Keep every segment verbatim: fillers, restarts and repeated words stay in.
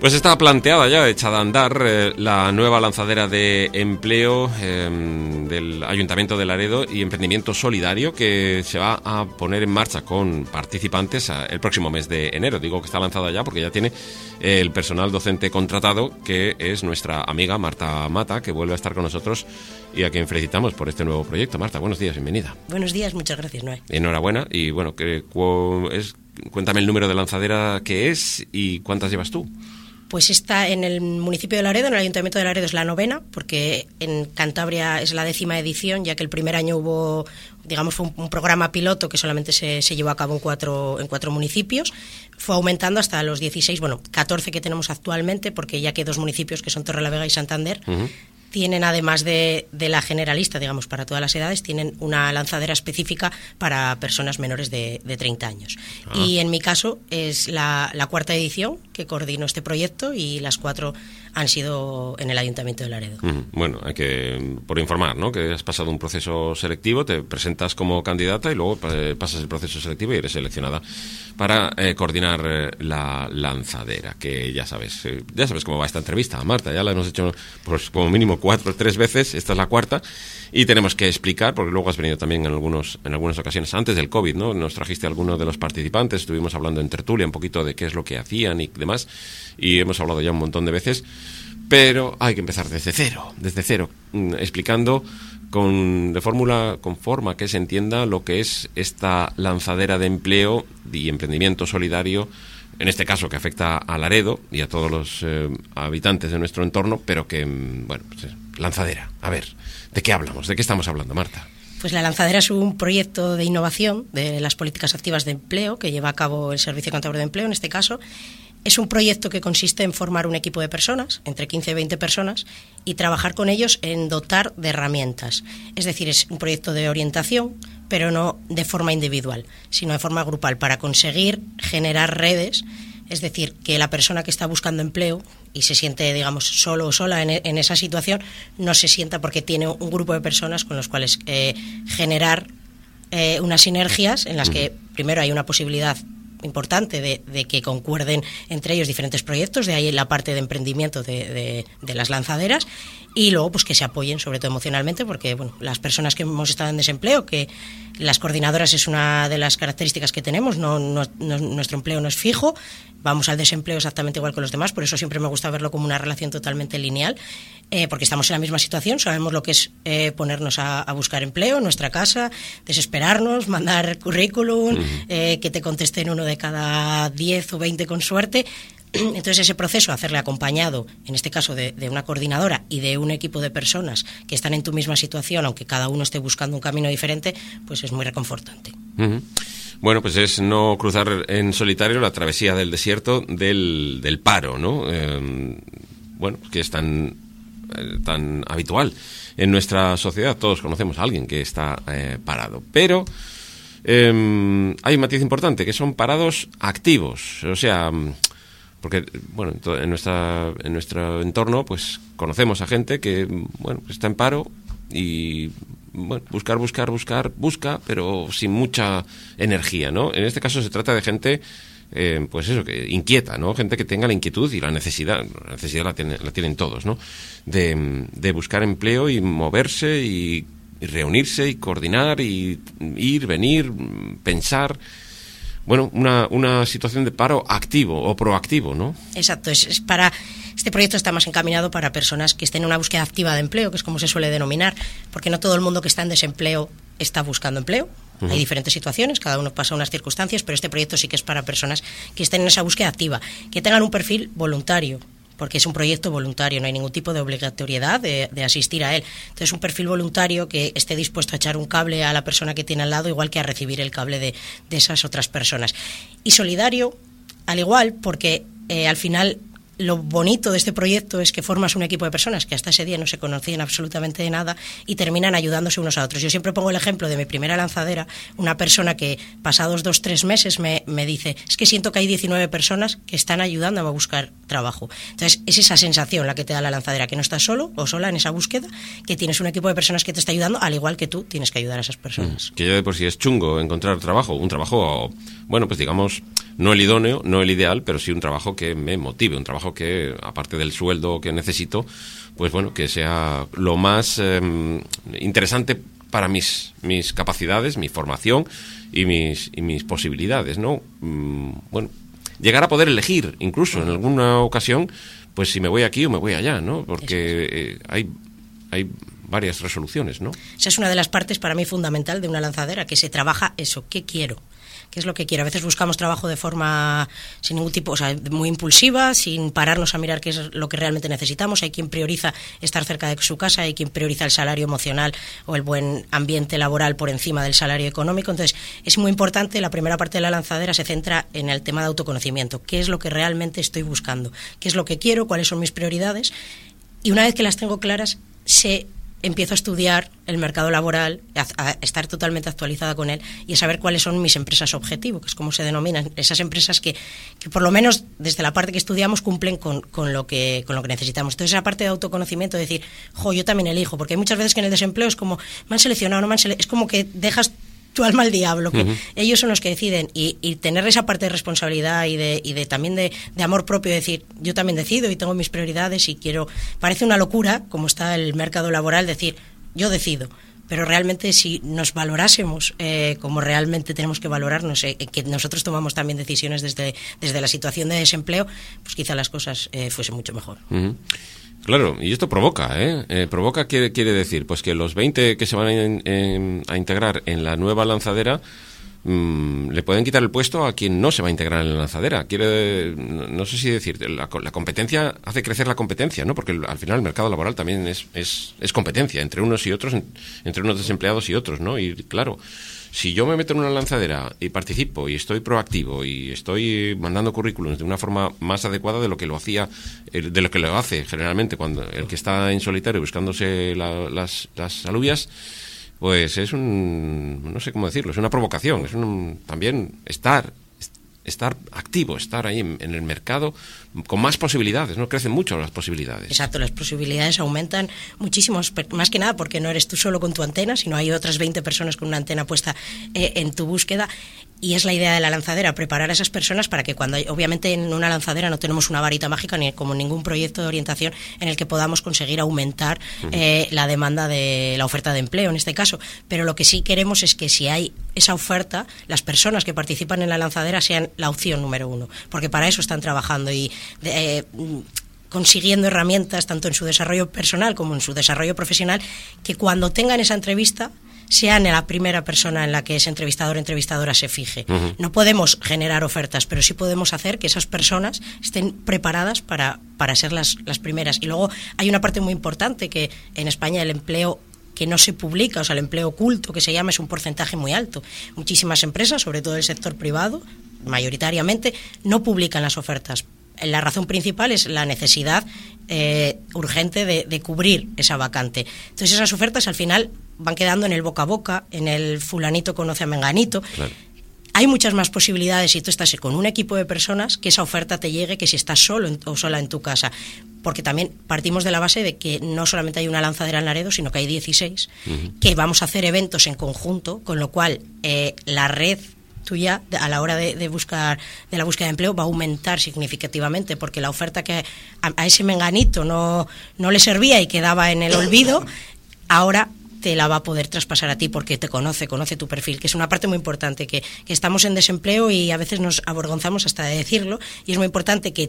Pues está planteada ya, echada a andar, eh, la nueva lanzadera de empleo eh, del Ayuntamiento de Laredo y Emprendimiento Solidario, que se va a poner en marcha con participantes a, el próximo mes de enero. Digo que está lanzada ya porque ya tiene eh, el personal docente contratado, que es nuestra amiga Marta Mata, que vuelve a estar con nosotros y a quien felicitamos por este nuevo proyecto. Marta, buenos días, bienvenida. Buenos días, muchas gracias, Noé. Enhorabuena y bueno, que, cu, es, cuéntame el número de lanzadera que es y cuántas llevas tú. Pues está en el municipio de Laredo, en el Ayuntamiento de Laredo es la novena, porque en Cantabria es la décima edición, ya que el primer año hubo, digamos, fue un, un programa piloto que solamente se, se llevó a cabo en cuatro, en cuatro municipios. Fue aumentando hasta los dieciséis, bueno, catorce que tenemos actualmente, porque ya que dos municipios, que son Torrelavega y Santander, uh-huh. tienen, además de, de la generalista, digamos, para todas las edades, tienen una lanzadera específica para personas menores de, de treinta años. Ah. Y en mi caso es la, la cuarta edición que coordino este proyecto y las cuatro han sido en el Ayuntamiento de Laredo. Mm, bueno, hay que, por informar, ¿no?, que has pasado un proceso selectivo, te presentas como candidata y luego eh, pasas el proceso selectivo y eres seleccionada para eh, coordinar eh, la lanzadera, que ya sabes, eh, ya sabes cómo va esta entrevista, Marta, ya la hemos hecho pues como mínimo cuatro o tres veces, esta es la cuarta, y tenemos que explicar, porque luego has venido también en algunos en algunas ocasiones, antes del COVID, ¿no?, nos trajiste a alguno de los participantes, estuvimos hablando en tertulia un poquito de qué es lo que hacían y demás, y hemos hablado ya un montón de veces, pero hay que empezar desde cero, desde cero, explicando con de fórmula, con forma que se entienda lo que es esta lanzadera de empleo y emprendimiento solidario, en este caso que afecta a Laredo y a todos los eh, habitantes de nuestro entorno, pero que, bueno, pues, lanzadera. A ver, ¿de qué hablamos? ¿De qué estamos hablando, Marta? Pues la lanzadera es un proyecto de innovación de las políticas activas de empleo que lleva a cabo el Servicio Cantabrio de Empleo, en este caso. Es un proyecto que consiste en formar un equipo de personas, entre quince y veinte personas, y trabajar con ellos en dotar de herramientas. Es decir, es un proyecto de orientación, pero no de forma individual, sino de forma grupal, para conseguir generar redes. Es decir, que la persona que está buscando empleo y se siente, digamos, solo o sola en, en esa situación, no se sienta, porque tiene un grupo de personas con los cuales eh, generar eh, unas sinergias en las que primero hay una posibilidad importante de, de que concuerden entre ellos diferentes proyectos, de ahí la parte de emprendimiento de, de, de las lanzaderas, y luego pues que se apoyen sobre todo emocionalmente, porque bueno, las personas que hemos estado en desempleo, que las coordinadoras es una de las características que tenemos, no, no, no nuestro empleo no es fijo, vamos al desempleo exactamente igual que los demás, por eso siempre me gusta verlo como una relación totalmente lineal, eh, porque estamos en la misma situación, sabemos lo que es eh, ponernos a, a buscar empleo en nuestra casa, desesperarnos, mandar currículum, uh-huh. eh, que te contesten uno de cada diez o veinte con suerte. Entonces ese proceso, hacerle acompañado, en este caso de, de una coordinadora y de un equipo de personas que están en tu misma situación, aunque cada uno esté buscando un camino diferente, pues es muy reconfortante. Uh-huh. Bueno, pues es no cruzar en solitario la travesía del desierto del, del paro, ¿no? Eh, bueno, que es tan, eh, tan habitual en nuestra sociedad. Todos conocemos a alguien que está eh, parado, pero eh, hay un matiz importante, que son parados activos, o sea, porque bueno, en nuestra en nuestro entorno pues conocemos a gente que bueno, está en paro y bueno, buscar, buscar, buscar, busca, pero sin mucha energía, ¿no? En este caso se trata de gente, eh, pues eso, que inquieta, ¿no? Gente que tenga la inquietud y la necesidad, la necesidad la, tiene, la tienen todos, ¿no? De, de buscar empleo y moverse y, y reunirse y coordinar y ir, venir, pensar. Bueno, una, una situación de paro activo o proactivo, ¿no? Exacto, es, es para este proyecto está más encaminado para personas que estén en una búsqueda activa de empleo, que es como se suele denominar, porque no todo el mundo que está en desempleo está buscando empleo. Uh-huh. Hay diferentes situaciones, cada uno pasa unas circunstancias, pero este proyecto sí que es para personas que estén en esa búsqueda activa, que tengan un perfil voluntario, porque es un proyecto voluntario, no hay ningún tipo de obligatoriedad de, de asistir a él. Entonces, un perfil voluntario que esté dispuesto a echar un cable a la persona que tiene al lado, igual que a recibir el cable de, de esas otras personas. Y solidario, al igual, porque eh, al final lo bonito de este proyecto es que formas un equipo de personas que hasta ese día no se conocían absolutamente de nada y terminan ayudándose unos a otros. Yo siempre pongo el ejemplo de mi primera lanzadera, una persona que pasados dos, tres meses me, me dice, es que siento que hay diecinueve personas que están ayudándome a buscar trabajo. Entonces es esa sensación la que te da la lanzadera, que no estás solo o sola en esa búsqueda, que tienes un equipo de personas que te está ayudando, al igual que tú tienes que ayudar a esas personas. Mm, que ya de por sí es chungo encontrar trabajo, un trabajo, bueno, pues digamos, no el idóneo, no el ideal, pero sí un trabajo que me motive, un trabajo trabajo que, aparte del sueldo que necesito, pues bueno, que sea lo más eh, interesante para mis, mis capacidades, mi formación y mis, y mis posibilidades, ¿no? Mm, bueno, llegar a poder elegir, incluso en alguna ocasión, pues si me voy aquí o me voy allá, ¿no? Porque eh, hay, hay varias resoluciones, ¿no? Esa es una de las partes para mí fundamental de una lanzadera, que se trabaja eso, ¿qué quiero? ¿Qué es lo que quiero? A veces buscamos trabajo de forma sin ningún tipo, o sea, muy impulsiva, sin pararnos a mirar qué es lo que realmente necesitamos. Hay quien prioriza estar cerca de su casa, hay quien prioriza el salario emocional o el buen ambiente laboral por encima del salario económico. Entonces, es muy importante, la primera parte de la lanzadera se centra en el tema de autoconocimiento. ¿Qué es lo que realmente estoy buscando? ¿Qué es lo que quiero? ¿Cuáles son mis prioridades? Y una vez que las tengo claras, se empiezo a estudiar el mercado laboral, a, a estar totalmente actualizada con él y a saber cuáles son mis empresas objetivo, que es como se denominan, esas empresas que, que por lo menos desde la parte que estudiamos cumplen con, con, lo que, con lo que necesitamos. Entonces, esa parte de autoconocimiento, de decir, jo, yo también elijo, porque hay muchas veces que en el desempleo es como, me han seleccionado, no me han seleccionado, es como que dejas tu alma al diablo, que uh-huh. ellos son los que deciden, y, y tener esa parte de responsabilidad y de, y de también de, de amor propio, de decir, yo también decido y tengo mis prioridades y quiero, parece una locura, como está el mercado laboral, decir, yo decido, pero realmente si nos valorásemos eh, como realmente tenemos que valorarnos, eh, que nosotros tomamos también decisiones desde, desde la situación de desempleo, pues quizá las cosas eh, fuesen mucho mejor. Uh-huh. Claro, y esto provoca, ¿eh? eh provoca quiere, quiere decir, pues que los veinte que se van a, in, en, a integrar en la nueva lanzadera mmm, le pueden quitar el puesto a quien no se va a integrar en la lanzadera. Quiere, no, no sé si decir, la, la competencia hace crecer la competencia, ¿no? Porque el, al final el mercado laboral también es, es, es competencia entre unos y otros, en, entre unos desempleados y otros, ¿no? Y claro, si yo me meto en una lanzadera y participo y estoy proactivo y estoy mandando currículums de una forma más adecuada de lo que lo hacía, de lo que lo hace generalmente cuando el que está en solitario buscándose la, las, las alubias, pues es un, no sé cómo decirlo, es una provocación, es un, también estar estar activo, estar ahí en, en el mercado con más posibilidades, ¿no? Crecen mucho las posibilidades. Exacto, las posibilidades aumentan muchísimo, más que nada porque no eres tú solo con tu antena, sino hay otras veinte personas con una antena puesta eh, en tu búsqueda, y es la idea de la lanzadera, preparar a esas personas para que cuando, obviamente en una lanzadera no tenemos una varita mágica ni como ningún proyecto de orientación en el que podamos conseguir aumentar uh-huh. eh, la demanda de la oferta de empleo en este caso, pero lo que sí queremos es que si hay esa oferta, las personas que participan en la lanzadera sean la opción número uno, porque para eso están trabajando y de, eh, consiguiendo herramientas tanto en su desarrollo personal como en su desarrollo profesional, que cuando tengan esa entrevista sean la primera persona en la que ese entrevistador o entrevistadora se fije. Uh-huh. No podemos generar ofertas, pero sí podemos hacer que esas personas estén preparadas para, para ser las, las primeras. Y luego hay una parte muy importante, que en España el empleo que no se publica, o sea, el empleo oculto que se llama, es un porcentaje muy alto. Muchísimas empresas, sobre todo el sector privado, mayoritariamente, no publican las ofertas. La razón principal es la necesidad eh, urgente de, de cubrir esa vacante. Entonces esas ofertas al final van quedando en el boca a boca, en el fulanito conoce a menganito. Claro. Hay muchas más posibilidades si tú estás con un equipo de personas que esa oferta te llegue que si estás solo en, o sola en tu casa. Porque también partimos de la base de que no solamente hay una lanzadera en Laredo, sino que hay dieciséis, uh-huh. que vamos a hacer eventos en conjunto, con lo cual eh, la red tuya a la hora de, de buscar de la búsqueda de empleo va a aumentar significativamente, porque la oferta que a, a ese menganito no, no le servía y quedaba en el olvido, ahora te la va a poder traspasar a ti porque te conoce, conoce tu perfil, que es una parte muy importante, que, que estamos en desempleo y a veces nos avergonzamos hasta de decirlo, y es muy importante que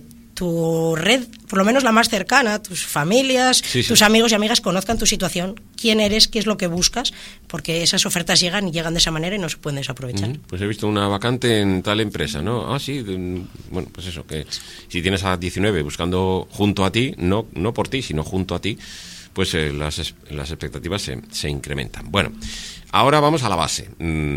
tu red, por lo menos la más cercana, tus familias, sí, sí. tus amigos y amigas conozcan tu situación, quién eres, qué es lo que buscas, porque esas ofertas llegan y llegan de esa manera y no se pueden desaprovechar. Uh-huh. Pues he visto una vacante en tal empresa, ¿no? Ah, sí, bueno, pues eso, que si tienes a diecinueve buscando junto a ti, no, no por ti, sino junto a ti, pues eh, las, las expectativas se, se incrementan. Bueno, ahora vamos a la base.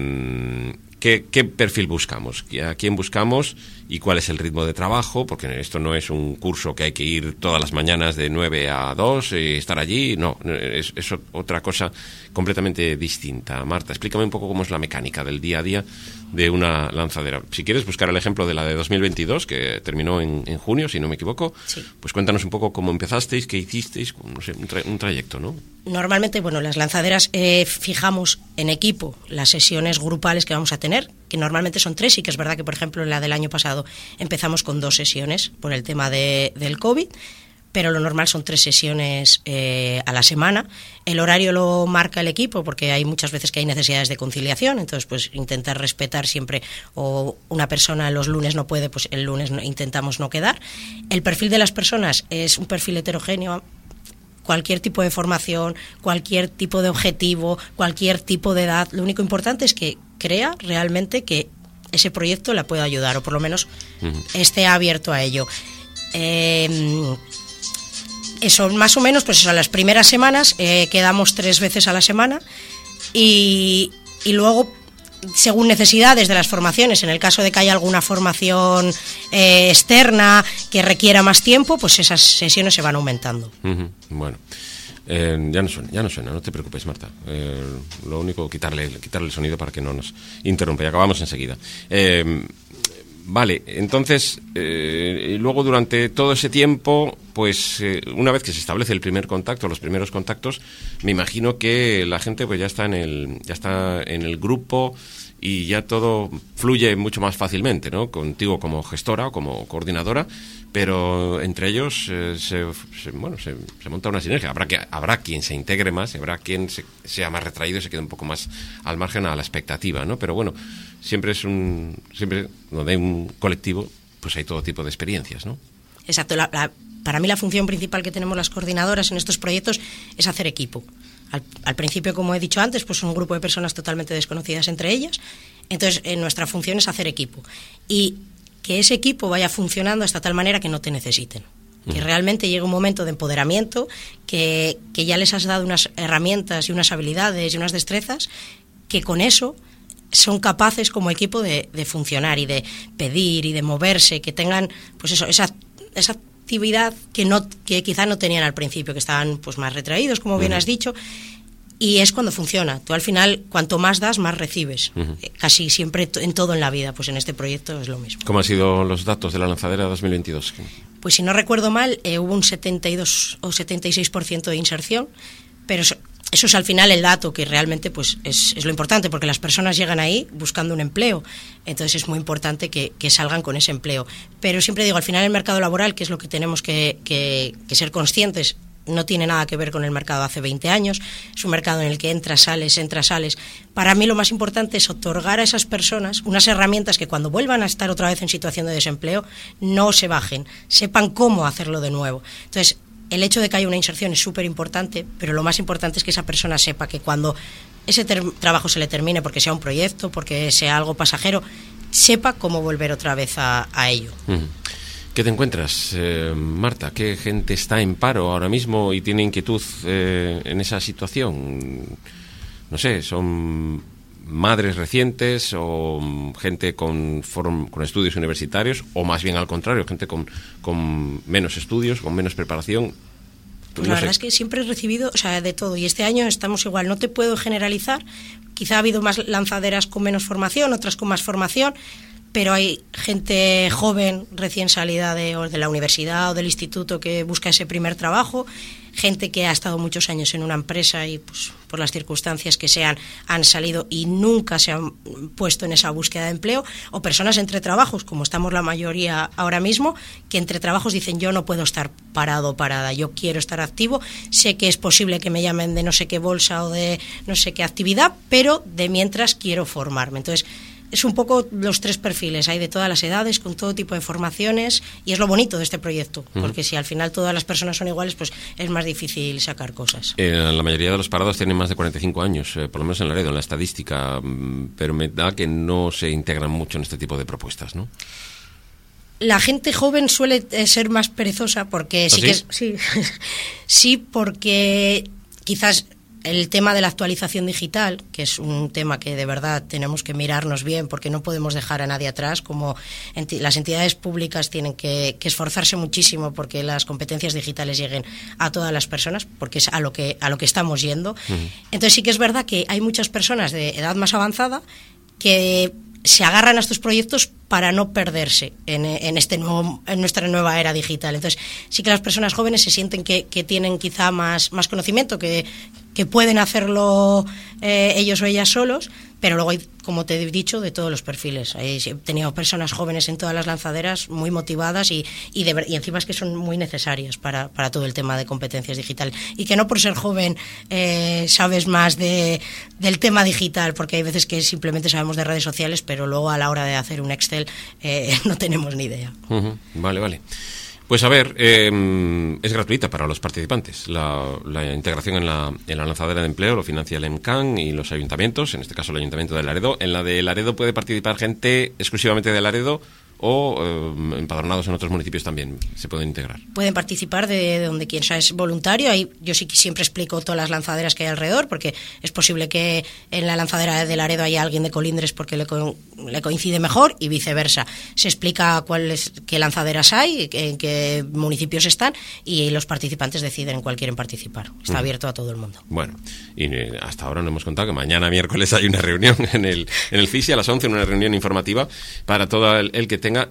Mm, ¿qué, ¿Qué perfil buscamos? ¿A quién buscamos? ¿Y cuál es el ritmo de trabajo? Porque esto no es un curso que hay que ir todas las mañanas de nueve a dos y estar allí. No, es, es otra cosa completamente distinta. Marta, explícame un poco cómo es la mecánica del día a día de una lanzadera. Si quieres buscar el ejemplo de la de dos mil veintidós, que terminó en, en junio, si no me equivoco, sí. Pues cuéntanos un poco cómo empezasteis, qué hicisteis, no sé, un, tra- un trayecto, ¿no? Normalmente, bueno, las lanzaderas eh, fijamos en equipo las sesiones grupales que vamos a tener tener, que normalmente son tres, y que es verdad que, por ejemplo, en la del año pasado empezamos con dos sesiones por el tema de, del COVID, pero lo normal son tres sesiones eh, a la semana. El horario lo marca el equipo porque hay muchas veces que hay necesidades de conciliación, entonces pues intentar respetar siempre, o una persona los lunes no puede, pues el lunes no, intentamos no quedar. El perfil de las personas es un perfil heterogéneo, cualquier tipo de formación, cualquier tipo de objetivo, cualquier tipo de edad. Lo único importante es que crea realmente que ese proyecto la pueda ayudar, o por lo menos uh-huh. esté abierto a ello. Eh, Eso, más o menos, pues eso, las primeras semanas eh, quedamos tres veces a la semana y, y luego, según necesidades de las formaciones, en el caso de que haya alguna formación eh, externa que requiera más tiempo, pues esas sesiones se van aumentando. Uh-huh. Bueno, eh, ya no suena, ya no suena, no te preocupes, Marta. Eh, lo único, quitarle, quitarle el sonido para que no nos interrumpa, y acabamos enseguida. Eh, Vale, entonces, eh, luego durante todo ese tiempo, pues eh, una vez que se establece el primer contacto, los primeros contactos, me imagino que la gente pues ya está en el, ya está en el grupo y ya todo fluye mucho más fácilmente, ¿no? Contigo como gestora o como coordinadora, pero entre ellos eh, se, se, bueno, se, se monta una sinergia. Habrá que habrá quien se integre más, habrá quien se, sea más retraído y se quede un poco más al margen a la expectativa, ¿no? Pero bueno, siempre es un siempre donde hay un colectivo, pues hay todo tipo de experiencias, ¿no? Exacto. La, la, para mí la función principal que tenemos las coordinadoras en estos proyectos es hacer equipo. Al, al principio, como he dicho antes, pues son un grupo de personas totalmente desconocidas entre ellas. Entonces, eh, nuestra función es hacer equipo. Y que ese equipo vaya funcionando hasta tal manera que no te necesiten. Que realmente llegue un momento de empoderamiento, que, que ya les has dado unas herramientas y unas habilidades y unas destrezas, que con eso son capaces como equipo de, de funcionar y de pedir y de moverse, que tengan pues eso, esa, esa actividad que no que quizá no tenían al principio, que estaban pues más retraídos, como bien uh-huh. has dicho, y es cuando funciona. Tú al final, cuanto más das, más recibes. Uh-huh. Eh, casi siempre en todo en la vida, pues en este proyecto es lo mismo. ¿Cómo han sido los datos de la lanzadera dos mil veintidós? Pues si no recuerdo mal, eh, hubo un setenta y dos o setenta y seis por ciento de inserción, pero eso, eso es al final el dato que realmente pues es, es lo importante, porque las personas llegan ahí buscando un empleo, entonces es muy importante que, que salgan con ese empleo. Pero siempre digo, al final el mercado laboral, que es lo que tenemos que, que, que ser conscientes, no tiene nada que ver con el mercado de hace veinte años, es un mercado en el que entras, sales, entras, sales. Para mí lo más importante es otorgar a esas personas unas herramientas que cuando vuelvan a estar otra vez en situación de desempleo no se bajen, sepan cómo hacerlo de nuevo. Entonces, el hecho de que haya una inserción es súper importante, pero lo más importante es que esa persona sepa que cuando ese ter- trabajo se le termine, porque sea un proyecto, porque sea algo pasajero, sepa cómo volver otra vez a, a ello. Mm. ¿Qué te encuentras, eh, Marta? ¿Qué gente está en paro ahora mismo y tiene inquietud eh, en esa situación? No sé, ¿son madres recientes o gente con, form, con estudios universitarios, o más bien al contrario, gente con, con menos estudios, con menos preparación? Pues no la verdad sé. Es que siempre he recibido, o sea, de todo, y este año estamos igual. No te puedo generalizar, quizá ha habido más lanzaderas con menos formación, otras con más formación, pero hay gente joven, recién salida de, o de la universidad o del instituto, que busca ese primer trabajo, gente que ha estado muchos años en una empresa y pues por las circunstancias que sean han salido y nunca se han puesto en esa búsqueda de empleo, o personas entre trabajos, como estamos la mayoría ahora mismo, que entre trabajos dicen: yo no puedo estar parado o parada, yo quiero estar activo, sé que es posible que me llamen de no sé qué bolsa o de no sé qué actividad, pero de mientras quiero formarme. Entonces, es un poco los tres perfiles, hay de todas las edades, con todo tipo de formaciones, y es lo bonito de este proyecto, uh-huh. porque si al final todas las personas son iguales, pues es más difícil sacar cosas. Eh, la mayoría de los parados tienen más de cuarenta y cinco años, eh, por lo menos en Laredo, en la estadística, pero me da que no se integran mucho en este tipo de propuestas, ¿no? La gente joven suele ser más perezosa, porque ¿Ah, sí, sí? que es, sí, sí, porque quizás el tema de la actualización digital, que es un tema que de verdad tenemos que mirarnos bien, porque no podemos dejar a nadie atrás, como enti- las entidades públicas tienen que, que esforzarse muchísimo porque las competencias digitales lleguen a todas las personas, porque es a lo que, a lo que estamos yendo. Uh-huh. Entonces sí que es verdad que hay muchas personas de edad más avanzada que se agarran a estos proyectos para no perderse en, en, este nuevo, en nuestra nueva era digital. Entonces sí que las personas jóvenes se sienten que, que tienen quizá más, más conocimiento, que, que pueden hacerlo eh, ellos o ellas solos, pero luego hay, como te he dicho, de todos los perfiles. He tenido personas jóvenes en todas las lanzaderas muy motivadas y, y, de, y encima es que son muy necesarias para, para todo el tema de competencias digitales. Y que no por ser joven eh, sabes más de, del tema digital, porque hay veces que simplemente sabemos de redes sociales, pero luego a la hora de hacer un Excel eh, no tenemos ni idea. Uh-huh. Vale, vale. Pues a ver, eh, es gratuita para los participantes. La, la integración en la, en la lanzadera de empleo lo financia el EMCAN y los ayuntamientos, en este caso el Ayuntamiento de Laredo. En la de Laredo puede participar gente exclusivamente de Laredo o eh, empadronados en otros municipios también se pueden integrar. Pueden participar de, de donde quien sea, es voluntario. Ahí yo sí que siempre explico todas las lanzaderas que hay alrededor, porque es posible que en la lanzadera de Laredo haya alguien de Colindres porque le, co le coincide mejor y viceversa. Se explica cuáles, qué lanzaderas hay, en qué municipios están y los participantes deciden en cuál quieren participar. Está mm. abierto a todo el mundo. Bueno, y eh, hasta ahora no hemos contado que mañana miércoles hay una reunión en el, en el C I S I a las once, una reunión informativa para todo el, el que tenga tenga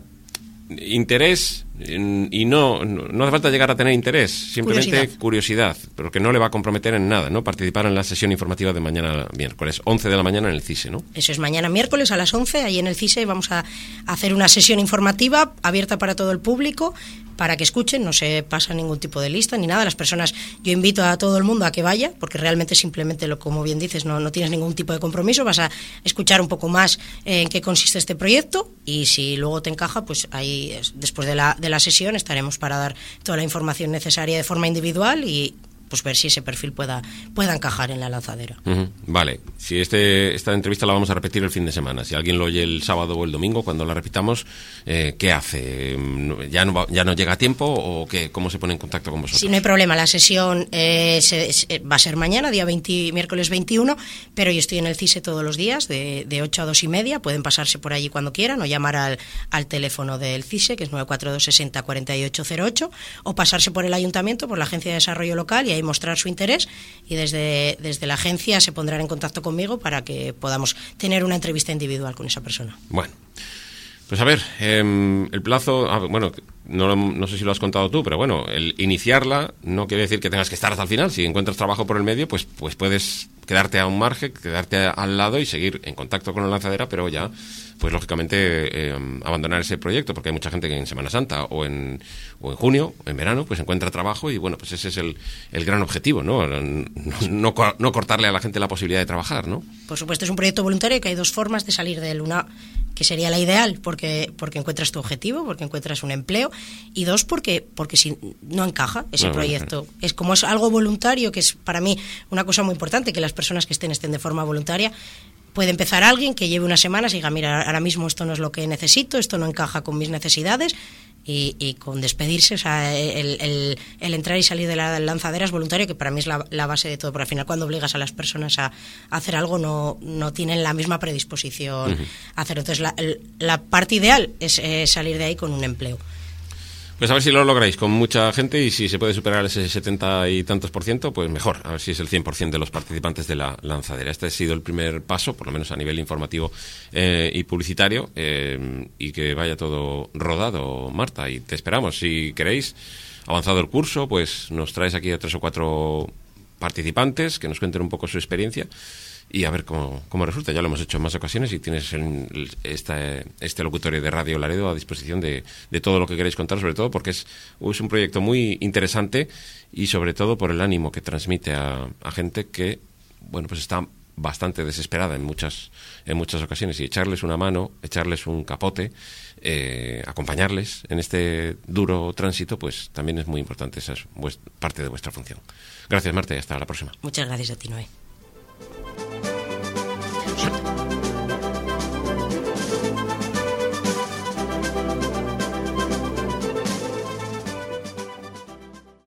interés y no, no no hace falta llegar a tener interés, simplemente curiosidad. curiosidad, pero que no le va a comprometer en nada, ¿no? Participar en la sesión informativa de mañana miércoles, once de la mañana en el C I S E, ¿no? Eso es, mañana miércoles a las once, ahí en el C I S E vamos a hacer una sesión informativa abierta para todo el público, para que escuchen, no se pasa ningún tipo de lista ni nada. Las personas, yo invito a todo el mundo a que vaya, porque realmente simplemente, lo como bien dices, no, no tienes ningún tipo de compromiso, vas a escuchar un poco más en qué consiste este proyecto y si luego te encaja, pues ahí después de la, de la sesión estaremos para dar toda la información necesaria de forma individual y pues ver si ese perfil pueda pueda encajar en la lanzadera. Uh-huh. Vale, si este esta entrevista la vamos a repetir el fin de semana, si alguien lo oye el sábado o el domingo, cuando la repitamos, eh, ¿qué hace? ¿Ya no, va, ¿Ya no llega a tiempo o qué? ¿Cómo se pone en contacto con vosotros? Sí, no hay problema, la sesión eh, se, se, va a ser mañana, día veinte, miércoles veintiuno, pero yo estoy en el C I S E todos los días, de, de ocho a dos y media, pueden pasarse por allí cuando quieran, o llamar al, al teléfono del C I S E, que es nueve cuatro dos sesenta cuarenta y ocho cero ocho, o pasarse por el ayuntamiento, por la Agencia de Desarrollo Local, y ahí mostrar su interés y desde, desde la agencia se pondrán en contacto conmigo para que podamos tener una entrevista individual con esa persona. Bueno, pues a ver, eh, el plazo, ah, bueno, no, no sé si lo has contado tú, pero bueno, el iniciarla no quiere decir que tengas que estar hasta el final. Si encuentras trabajo por el medio, pues, pues puedes quedarte a un margen, quedarte al lado y seguir en contacto con la lanzadera, pero ya, pues lógicamente eh, abandonar ese proyecto, porque hay mucha gente que en Semana Santa o en, o en junio, en verano, pues encuentra trabajo y bueno, pues ese es el, el gran objetivo, ¿no? No, no, no cortarle a la gente la posibilidad de trabajar, ¿no? Por supuesto, es un proyecto voluntario que hay dos formas de salir de él. Una, que sería la ideal, porque, porque encuentras tu objetivo, porque encuentras un empleo, y dos, porque, porque si no encaja ese no, proyecto. Bueno, es como es algo voluntario, que es para mí una cosa muy importante, que las personas que estén estén de forma voluntaria. Puede empezar alguien que lleve unas semanas y diga, mira, ahora mismo esto no es lo que necesito, esto no encaja con mis necesidades, y, y con despedirse, o sea, el, el, el entrar y salir de la lanzadera es voluntario, que para mí es la, la base de todo, porque al final cuando obligas a las personas a, a hacer algo no, no tienen la misma predisposición uh-huh. a hacerlo. Entonces la, la parte ideal es eh, salir de ahí con un empleo. Pues a ver si lo lográis con mucha gente y si se puede superar ese setenta y tantos por ciento, pues mejor. A ver si es el cien por ciento de los participantes de la lanzadera. Este ha sido el primer paso, por lo menos a nivel informativo eh, y publicitario, eh, y que vaya todo rodado, Marta. Y te esperamos. Si queréis, avanzado el curso, pues nos traes aquí a tres o cuatro participantes que nos cuenten un poco su experiencia y a ver cómo, cómo resulta. Ya lo hemos hecho en más ocasiones y tienes el, esta, este locutorio de Radio Laredo a disposición de, de todo lo que queréis contar, sobre todo porque es, es un proyecto muy interesante y sobre todo por el ánimo que transmite a, a gente que, bueno, pues está bastante desesperada en muchas en muchas ocasiones, y echarles una mano, echarles un capote, eh, acompañarles en este duro tránsito, pues también es muy importante. Esa es parte de vuestra función. Gracias, Marta, y hasta la próxima. Muchas gracias a ti, Noé.